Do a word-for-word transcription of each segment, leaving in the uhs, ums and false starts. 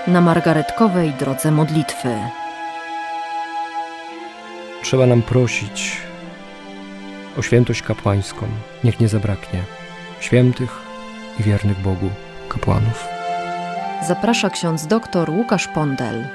na margaretkowej drodze modlitwy. Trzeba nam prosić o świętość kapłańską. Niech nie zabraknie świętych i wiernych Bogu kapłanów. Zaprasza ksiądz doktor Łukasz Pondel.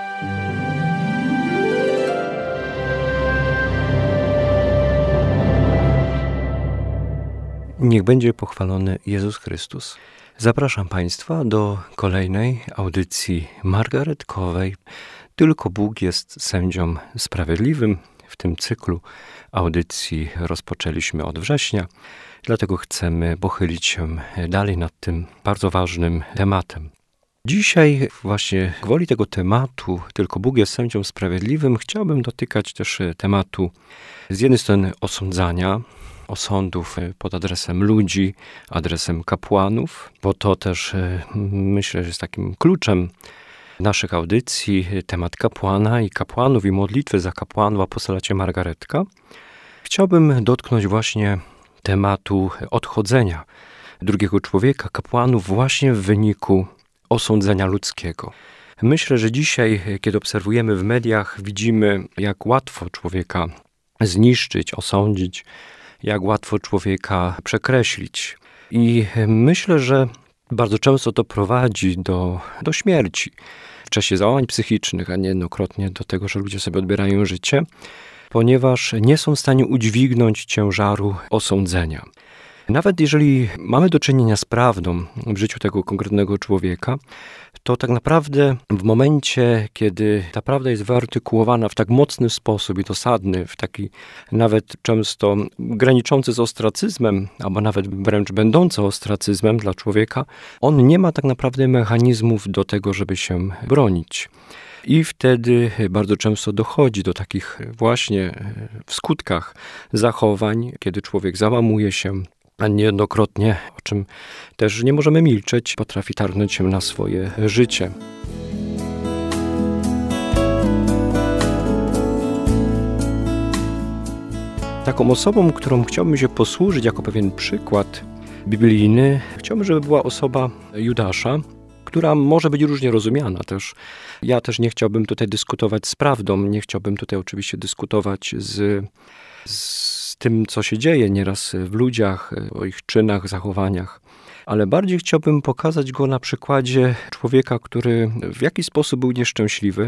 Niech będzie pochwalony Jezus Chrystus. Zapraszam Państwa do kolejnej audycji margaretkowej. Tylko Bóg jest sędzią sprawiedliwym. W tym cyklu audycji rozpoczęliśmy od września, dlatego chcemy pochylić się dalej nad tym bardzo ważnym tematem. Dzisiaj właśnie gwoli tego tematu, tylko Bóg jest sędzią sprawiedliwym, chciałbym dotykać też tematu z jednej strony osądzania, osądów pod adresem ludzi, adresem kapłanów, bo to też myślę, że jest takim kluczem naszych audycji, temat kapłana i kapłanów i modlitwy za kapłanów w apostolacie Margaretka. Chciałbym dotknąć właśnie tematu odchodzenia drugiego człowieka, kapłanów właśnie w wyniku osądzenia ludzkiego. Myślę, że dzisiaj, kiedy obserwujemy w mediach, widzimy, jak łatwo człowieka zniszczyć, osądzić, jak łatwo człowieka przekreślić. I myślę, że bardzo często to prowadzi do, do śmierci w czasie załamań psychicznych, a niejednokrotnie do tego, że ludzie sobie odbierają życie, ponieważ nie są w stanie udźwignąć ciężaru osądzenia. Nawet jeżeli mamy do czynienia z prawdą w życiu tego konkretnego człowieka, to tak naprawdę w momencie, kiedy ta prawda jest wyartykułowana w tak mocny sposób i dosadny, w taki nawet często graniczący z ostracyzmem, albo nawet wręcz będący ostracyzmem dla człowieka, on nie ma tak naprawdę mechanizmów do tego, żeby się bronić. I wtedy bardzo często dochodzi do takich właśnie w skutkach zachowań, kiedy człowiek załamuje się, a niejednokrotnie, o czym też nie możemy milczeć, potrafi targnąć się na swoje życie. Taką osobą, którą chciałbym się posłużyć jako pewien przykład biblijny, chciałbym, żeby była osoba Judasza, która może być różnie rozumiana też. Ja też nie chciałbym tutaj dyskutować z prawdą, nie chciałbym tutaj oczywiście dyskutować z, z tym, co się dzieje nieraz w ludziach, o ich czynach, zachowaniach, ale bardziej chciałbym pokazać go na przykładzie człowieka, który w jakiś sposób był nieszczęśliwy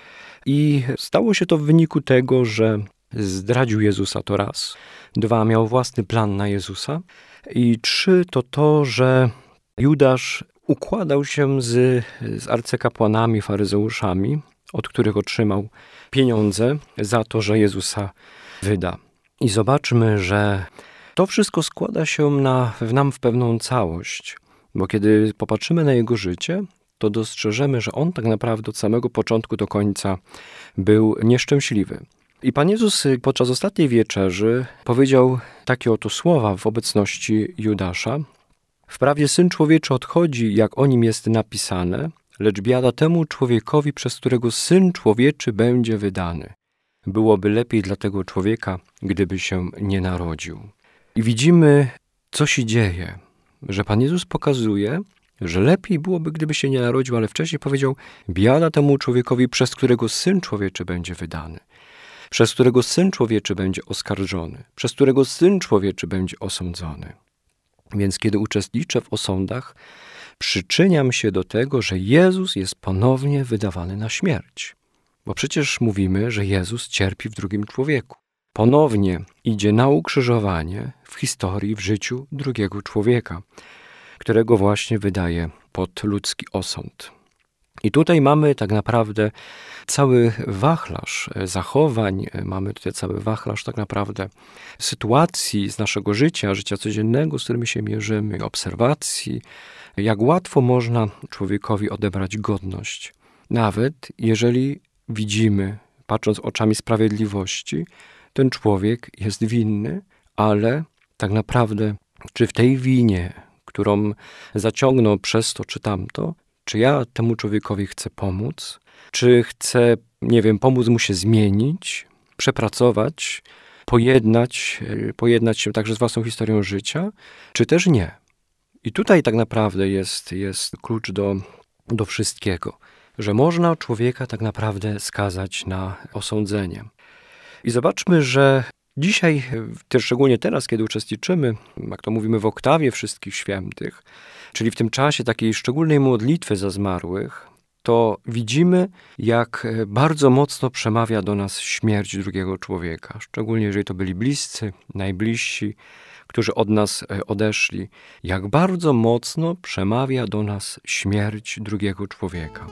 i stało się to w wyniku tego, że zdradził Jezusa, to raz. Dwa, miał własny plan na Jezusa. I trzy, to to, że Judasz układał się z, z arcykapłanami, faryzeuszami, od których otrzymał pieniądze za to, że Jezusa wyda. I zobaczmy, że to wszystko składa się na, w nam w pewną całość, bo kiedy popatrzymy na jego życie, to dostrzeżemy, że on tak naprawdę od samego początku do końca był nieszczęśliwy. I Pan Jezus podczas ostatniej wieczerzy powiedział takie oto słowa w obecności Judasza. Wprawdzie Syn Człowieczy odchodzi, jak o nim jest napisane, lecz biada temu człowiekowi, przez którego Syn Człowieczy będzie wydany. Byłoby lepiej dla tego człowieka, gdyby się nie narodził. I widzimy, co się dzieje, że Pan Jezus pokazuje, że lepiej byłoby, gdyby się nie narodził, ale wcześniej powiedział, biada temu człowiekowi, przez którego Syn Człowieczy będzie wydany, przez którego Syn Człowieczy będzie oskarżony, przez którego Syn Człowieczy będzie osądzony. Więc kiedy uczestniczę w osądach, przyczyniam się do tego, że Jezus jest ponownie wydawany na śmierć. Bo przecież mówimy, że Jezus cierpi w drugim człowieku. Ponownie idzie na ukrzyżowanie w historii, w życiu drugiego człowieka, którego właśnie wydaje pod ludzki osąd. I tutaj mamy tak naprawdę cały wachlarz zachowań, mamy tutaj cały wachlarz tak naprawdę sytuacji z naszego życia, życia codziennego, z którymi się mierzymy, obserwacji, jak łatwo można człowiekowi odebrać godność. Nawet jeżeli widzimy, patrząc oczami sprawiedliwości, ten człowiek jest winny, ale tak naprawdę, czy w tej winie, którą zaciągnął przez to czy tamto, czy ja temu człowiekowi chcę pomóc, czy chcę, nie wiem, pomóc mu się zmienić, przepracować, pojednać, pojednać się także z własną historią życia, czy też nie. I tutaj tak naprawdę jest, jest klucz do, do wszystkiego. że można człowieka tak naprawdę skazać na osądzenie. I zobaczmy, że dzisiaj, też szczególnie teraz, kiedy uczestniczymy, jak to mówimy, w oktawie wszystkich świętych, czyli w tym czasie takiej szczególnej modlitwy za zmarłych, to widzimy, jak bardzo mocno przemawia do nas śmierć drugiego człowieka. Szczególnie jeżeli to byli bliscy, najbliżsi, którzy od nas odeszli. Jak bardzo mocno przemawia do nas śmierć drugiego człowieka.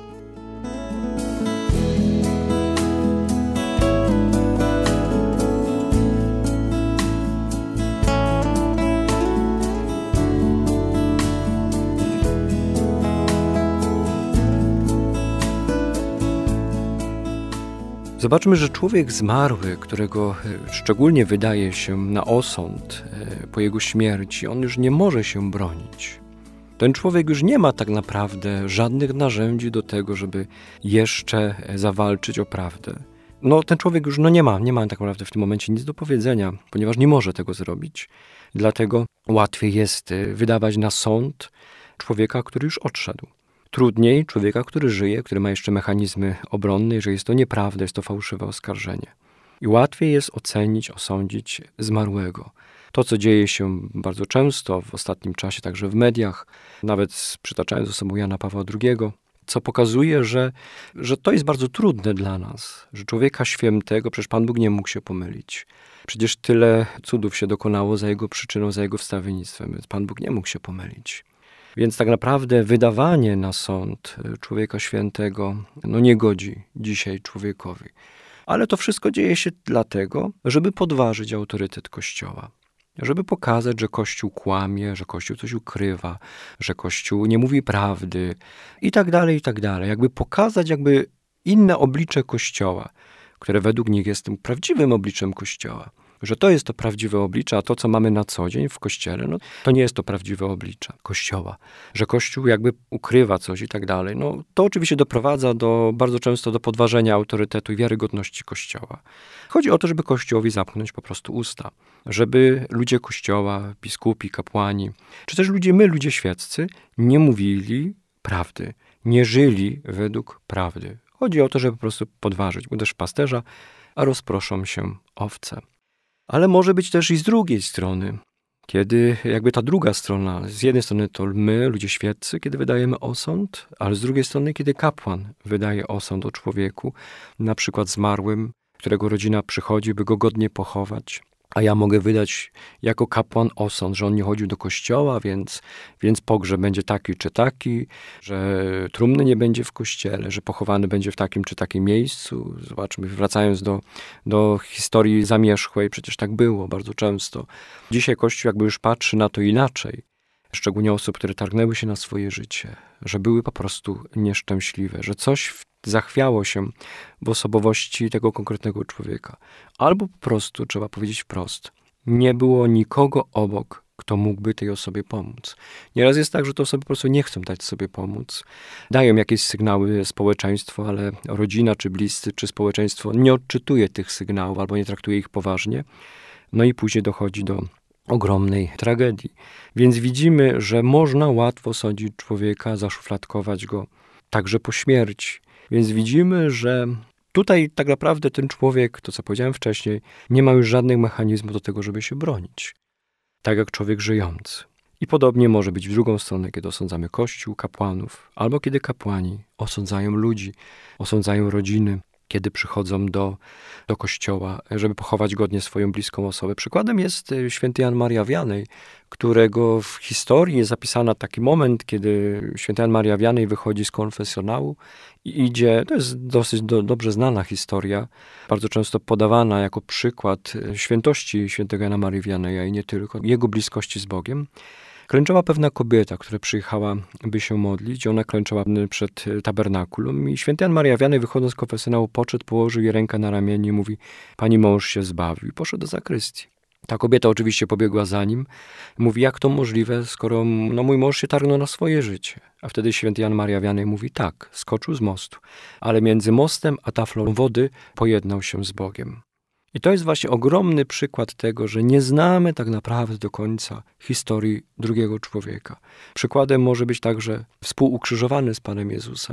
Zobaczmy, że człowiek zmarły, którego szczególnie wydaje się na osąd po jego śmierci, on już nie może się bronić. Ten człowiek już nie ma tak naprawdę żadnych narzędzi do tego, żeby jeszcze zawalczyć o prawdę. No ten człowiek już no nie ma, nie ma tak naprawdę w tym momencie nic do powiedzenia, ponieważ nie może tego zrobić. Dlatego łatwiej jest wydawać na sąd człowieka, który już odszedł. Trudniej człowieka, który żyje, który ma jeszcze mechanizmy obronne, jeżeli jest to nieprawda, jest to fałszywe oskarżenie. I łatwiej jest ocenić, osądzić zmarłego. To, co dzieje się bardzo często w ostatnim czasie, także w mediach, nawet przytaczając osobą Jana Pawła drugiego, co pokazuje, że, że to jest bardzo trudne dla nas, że człowieka świętego, przecież Pan Bóg nie mógł się pomylić. Przecież tyle cudów się dokonało za jego przyczyną, za jego wstawiennictwem, więc Pan Bóg nie mógł się pomylić. Więc tak naprawdę wydawanie na sąd człowieka świętego no nie godzi dzisiaj człowiekowi. Ale to wszystko dzieje się dlatego, żeby podważyć autorytet Kościoła. Żeby pokazać, że Kościół kłamie, że Kościół coś ukrywa, że Kościół nie mówi prawdy i tak dalej, i tak dalej. Jakby pokazać jakby inne oblicze Kościoła, które według nich jest tym prawdziwym obliczem Kościoła. Że to jest to prawdziwe oblicze, a to, co mamy na co dzień w Kościele, no, to nie jest to prawdziwe oblicze Kościoła. Że Kościół jakby ukrywa coś i tak dalej. No, to oczywiście doprowadza do, bardzo często do podważenia autorytetu i wiarygodności Kościoła. Chodzi o to, żeby Kościołowi zamknąć po prostu usta. Żeby ludzie Kościoła, biskupi, kapłani, czy też ludzie, my, ludzie świeccy, nie mówili prawdy. Nie żyli według prawdy. Chodzi o to, żeby po prostu podważyć. Uderz pasterza, a rozproszą się owce. Ale może być też i z drugiej strony, kiedy jakby ta druga strona, z jednej strony to my, ludzie świeccy, kiedy wydajemy osąd, ale z drugiej strony, kiedy kapłan wydaje osąd o człowieku, na przykład zmarłym, którego rodzina przychodzi, by go godnie pochować. A ja mogę wydać jako kapłan osąd, że on nie chodził do kościoła, więc, więc pogrzeb będzie taki czy taki, że trumny nie będzie w kościele, że pochowany będzie w takim czy takim miejscu. Zobaczmy, wracając do, do historii zamierzchłej, przecież tak było bardzo często. Dzisiaj Kościół jakby już patrzy na to inaczej. Szczególnie osób, które targnęły się na swoje życie, że były po prostu nieszczęśliwe, że coś zachwiało się w osobowości tego konkretnego człowieka. Albo po prostu, trzeba powiedzieć wprost, nie było nikogo obok, kto mógłby tej osobie pomóc. Nieraz jest tak, że te osoby po prostu nie chcą dać sobie pomóc. Dają jakieś sygnały społeczeństwo, ale rodzina, czy bliscy, czy społeczeństwo nie odczytuje tych sygnałów albo nie traktuje ich poważnie. No i później dochodzi do ogromnej tragedii. Więc widzimy, że można łatwo sądzić człowieka, zaszufladkować go także po śmierci. Więc widzimy, że tutaj tak naprawdę ten człowiek, to co powiedziałem wcześniej, nie ma już żadnych mechanizmów do tego, żeby się bronić. Tak jak człowiek żyjący. I podobnie może być w drugą stronę, kiedy osądzamy Kościół, kapłanów, albo kiedy kapłani osądzają ludzi, osądzają rodziny, kiedy przychodzą do, do kościoła, żeby pochować godnie swoją bliską osobę. Przykładem jest święty Jan Maria Wianej, którego w historii jest zapisany taki moment, kiedy święty Jan Maria Wianej wychodzi z konfesjonału i idzie, to jest dosyć do, dobrze znana historia, bardzo często podawana jako przykład świętości świętego Jana Marii Wianeja i nie tylko, jego bliskości z Bogiem. Klęczała pewna kobieta, która przyjechała, by się modlić. Ona klęczała przed tabernakulum i święty Jan Maria Wianej, wychodząc z konfesjonału, podszedł, położył jej rękę na ramieniu i mówi: pani mąż się zbawił. I poszedł do zakrystii. Ta kobieta oczywiście pobiegła za nim. Mówi: jak to możliwe, skoro no, mój mąż się targnął na swoje życie. A wtedy święty Jan Maria Wianej mówi: tak, skoczył z mostu, ale między mostem a taflą wody pojednał się z Bogiem. I to jest właśnie ogromny przykład tego, że nie znamy tak naprawdę do końca historii drugiego człowieka. Przykładem może być także współukrzyżowany z Panem Jezusem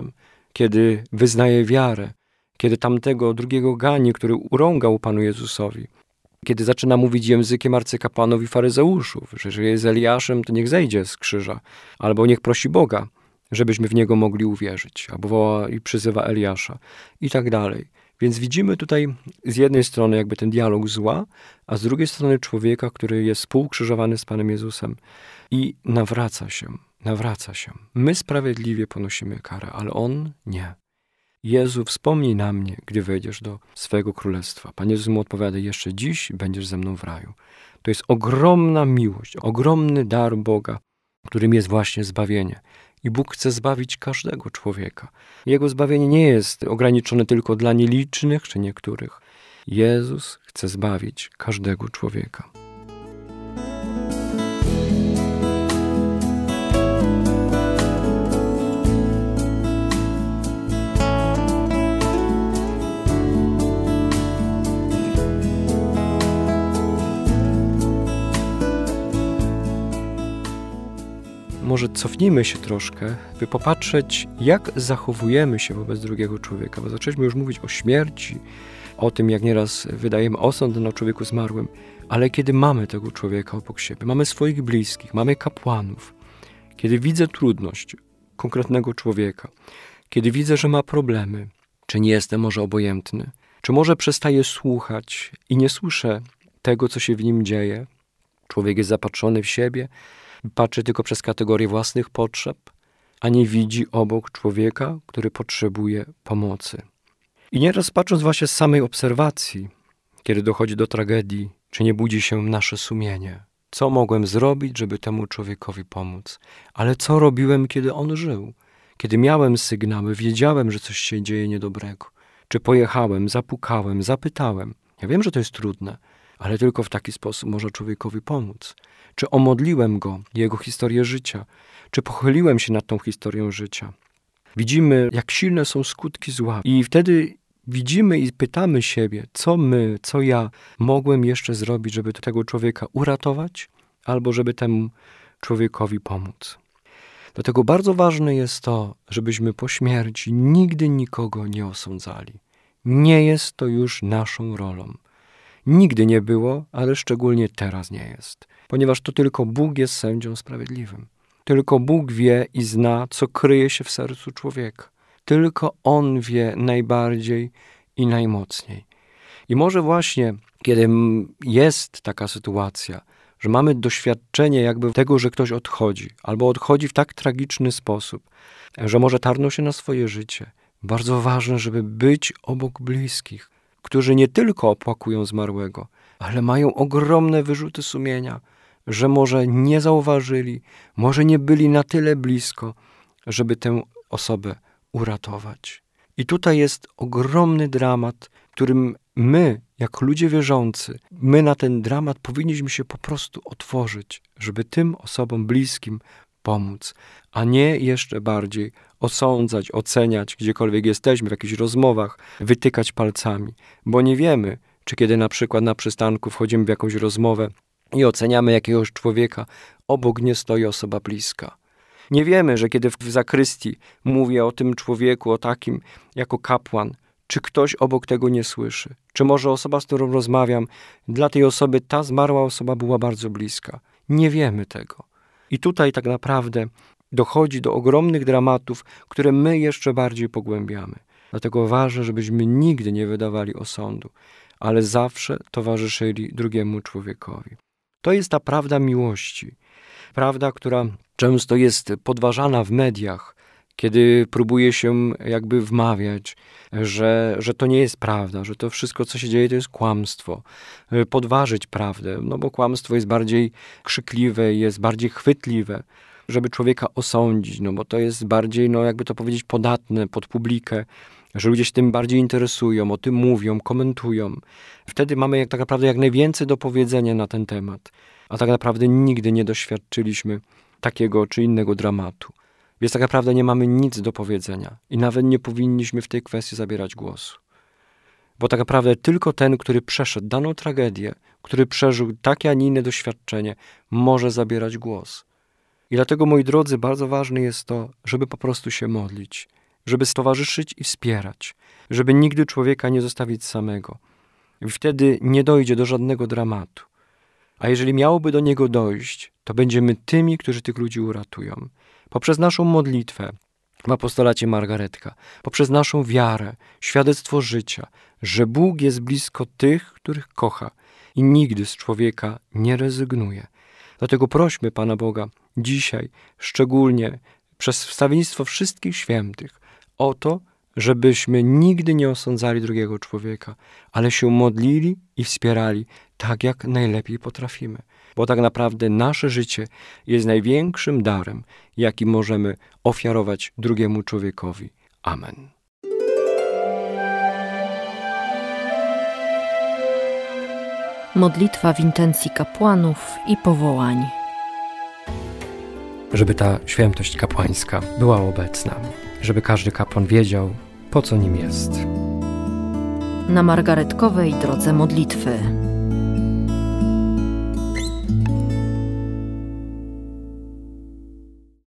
kiedy wyznaje wiarę, kiedy tamtego drugiego gani, który urągał Panu Jezusowi, kiedy zaczyna mówić językiem arcykapłanów i faryzeuszów, że jeżeli jest Eliaszem, to niech zejdzie z krzyża, albo niech prosi Boga, żebyśmy w Niego mogli uwierzyć, albo woła i przyzywa Eliasza i tak dalej. Więc widzimy tutaj z jednej strony jakby ten dialog zła, a z drugiej strony człowieka, który jest współkrzyżowany z Panem Jezusem i nawraca się, nawraca się. My sprawiedliwie ponosimy karę, ale On nie. Jezu, wspomnij na mnie, gdy wejdziesz do swego królestwa. Pan Jezus mu odpowiada, jeszcze dziś będziesz ze mną w raju. To jest ogromna miłość, ogromny dar Boga, którym jest właśnie zbawienie. I Bóg chce zbawić każdego człowieka. Jego zbawienie nie jest ograniczone tylko dla nielicznych czy niektórych. Jezus chce zbawić każdego człowieka. Może cofnijmy się troszkę, by popatrzeć, jak zachowujemy się wobec drugiego człowieka, bo zaczęliśmy już mówić o śmierci, o tym, jak nieraz wydajemy osąd na człowieku zmarłym, ale kiedy mamy tego człowieka obok siebie, mamy swoich bliskich, mamy kapłanów, kiedy widzę trudność konkretnego człowieka, kiedy widzę, że ma problemy, czy nie jestem może obojętny, czy może przestaję słuchać i nie słyszę tego, co się w nim dzieje, człowiek jest zapatrzony w siebie, patrzy tylko przez kategorię własnych potrzeb, a nie widzi obok człowieka, który potrzebuje pomocy. I nieraz patrząc właśnie z samej obserwacji, kiedy dochodzi do tragedii, czy nie budzi się nasze sumienie. Co mogłem zrobić, żeby temu człowiekowi pomóc? Ale co robiłem, kiedy on żył? Kiedy miałem sygnały, wiedziałem, że coś się dzieje niedobrego. Czy pojechałem, zapukałem, zapytałem. Ja wiem, że to jest trudne, ale tylko w taki sposób może człowiekowi pomóc. Czy omodliłem go, jego historię życia? Czy pochyliłem się nad tą historią życia? Widzimy, jak silne są skutki zła. I wtedy widzimy i pytamy siebie, co my, co ja mogłem jeszcze zrobić, żeby tego człowieka uratować, albo żeby temu człowiekowi pomóc. Dlatego bardzo ważne jest to, żebyśmy po śmierci nigdy nikogo nie osądzali. Nie jest to już naszą rolą. Nigdy nie było, ale szczególnie teraz nie jest. Ponieważ to tylko Bóg jest sędzią sprawiedliwym. Tylko Bóg wie i zna, co kryje się w sercu człowieka. Tylko On wie najbardziej i najmocniej. I może właśnie, kiedy jest taka sytuacja, że mamy doświadczenie jakby tego, że ktoś odchodzi, albo odchodzi w tak tragiczny sposób, że może tarnął się na swoje życie, bardzo ważne, żeby być obok bliskich, którzy nie tylko opłakują zmarłego, ale mają ogromne wyrzuty sumienia, że może nie zauważyli, może nie byli na tyle blisko, żeby tę osobę uratować. I tutaj jest ogromny dramat, którym my, jak ludzie wierzący, my na ten dramat powinniśmy się po prostu otworzyć, żeby tym osobom bliskim pomóc, a nie jeszcze bardziej osądzać, oceniać, gdziekolwiek jesteśmy, w jakichś rozmowach, wytykać palcami, bo nie wiemy, czy kiedy na przykład na przystanku wchodzimy w jakąś rozmowę i oceniamy jakiegoś człowieka, obok nie stoi osoba bliska. Nie wiemy, że kiedy w zakrystii mówię o tym człowieku, o takim jako kapłan, czy ktoś obok tego nie słyszy? Czy może osoba, z którą rozmawiam, dla tej osoby ta zmarła osoba była bardzo bliska? Nie wiemy tego. I tutaj tak naprawdę dochodzi do ogromnych dramatów, które my jeszcze bardziej pogłębiamy. Dlatego ważne, żebyśmy nigdy nie wydawali osądu, ale zawsze towarzyszyli drugiemu człowiekowi. To jest ta prawda miłości. Prawda, która często jest podważana w mediach, kiedy próbuje się jakby wmawiać, że, że to nie jest prawda, że to wszystko, co się dzieje, to jest kłamstwo. Podważyć prawdę, no bo kłamstwo jest bardziej krzykliwe, jest bardziej chwytliwe, żeby człowieka osądzić, no bo to jest bardziej, no jakby to powiedzieć, podatne pod publikę, że ludzie się tym bardziej interesują, o tym mówią, komentują. Wtedy mamy jak tak naprawdę jak najwięcej do powiedzenia na ten temat, a tak naprawdę nigdy nie doświadczyliśmy takiego czy innego dramatu. Więc tak naprawdę nie mamy nic do powiedzenia i nawet nie powinniśmy w tej kwestii zabierać głosu. Bo tak naprawdę tylko ten, który przeszedł daną tragedię, który przeżył takie, a nie inne doświadczenie, może zabierać głos. I dlatego, moi drodzy, bardzo ważne jest to, żeby po prostu się modlić. żeby stowarzyszyć i wspierać, żeby nigdy człowieka nie zostawić samego. I wtedy nie dojdzie do żadnego dramatu. A jeżeli miałoby do niego dojść, to będziemy tymi, którzy tych ludzi uratują. Poprzez naszą modlitwę w apostolacie Margaretka, poprzez naszą wiarę, świadectwo życia, że Bóg jest blisko tych, których kocha i nigdy z człowieka nie rezygnuje. Dlatego prośmy Pana Boga dzisiaj, szczególnie przez wstawiennictwo wszystkich świętych, o to, żebyśmy nigdy nie osądzali drugiego człowieka, ale się modlili i wspierali tak, jak najlepiej potrafimy. Bo tak naprawdę nasze życie jest największym darem, jaki możemy ofiarować drugiemu człowiekowi. Amen. Modlitwa w intencji kapłanów i powołań. Żeby ta świętość kapłańska była obecna, żeby każdy kapłan wiedział, po co nim jest. Na margaretkowej drodze modlitwy.